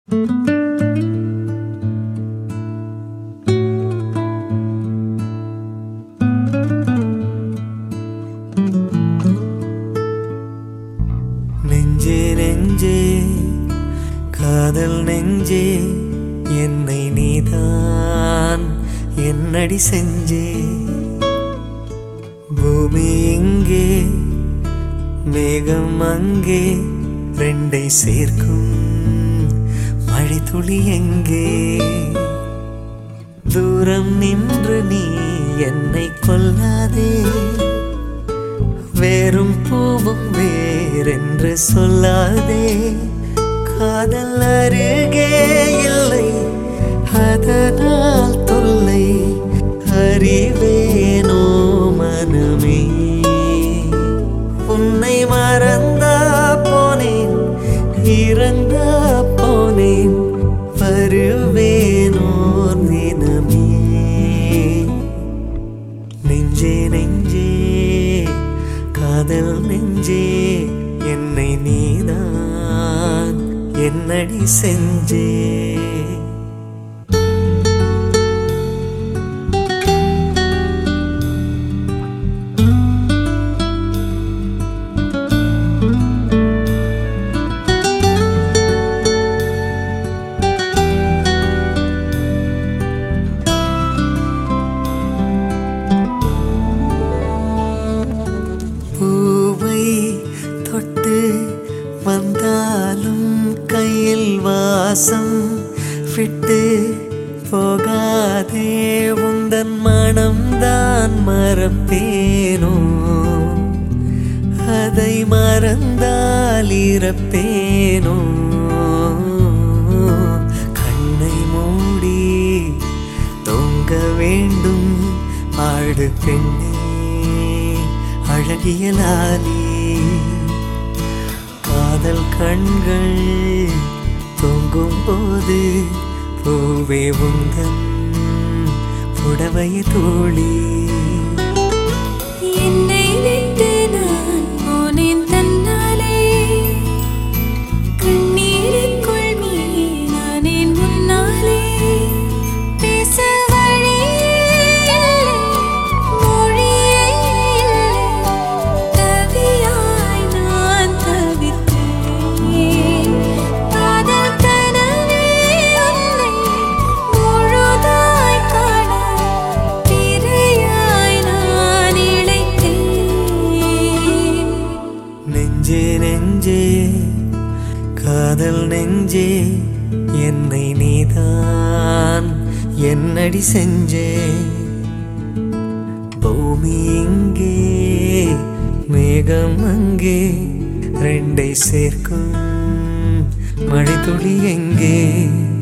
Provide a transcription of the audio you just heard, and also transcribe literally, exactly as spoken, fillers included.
நெஞ்சே நெஞ்சே காதல் நெஞ்சே என்னை நீதான் என்னடி செஞ்சே. பூமி எங்கே மேகம் அங்கே ரெண்டை சேர்க்கும் மழை துளி எங்கே. தூரம் நின்று நீ என்னை கொல்லாதே, வேறும் பூவும் வேறென்று சொல்லாதே. காதல் அருகே இல்லை அதனால் தொல்லை அறிவேனோ மனமே. உன்னை மறந்தா போனேன் இறந்தா போனேன் வருவேனோ தினமே. நெஞ்சே நெஞ்சே காதல் நெஞ்சே என்னை நீதான் என்னடி செஞ்சே. பூவை தொட்டு வந்தாலும் கையில் வாசம் விட்டு போகாதே. உந்தன் மனம்தான் மறப்பேனோ, அதை மறந்தால் இறப்பேனோ. கண்ணை மூடி தொங்க வேண்டும் ஆடு பெண்ணே அழகிய லாலி. காதல் கண்கள் தொங்கும் போது பூவே உந்தன் புடவைய தோழி. என்னை விட்டு நான் போனேன் தன்னாலே, கண்ணீருக்குள் நீ நானேன் முன்னாலே. பேச வழியே இல்லை, மொழியே இல்லை, தவியாய் நான் தவித்தேன். காதல் கனவே உன்னை முழுதாய் காண திரையாய் நான் இழைத்தேன். நெஞ்சே நெஞ்சே காதல் நெஞ்சே என்னை நீதான் என்னடி செஞ்சே. பூமி இங்கே மேகம் அங்கே ரெண்டை சேர்க்கும் மழை துளி எங்கே.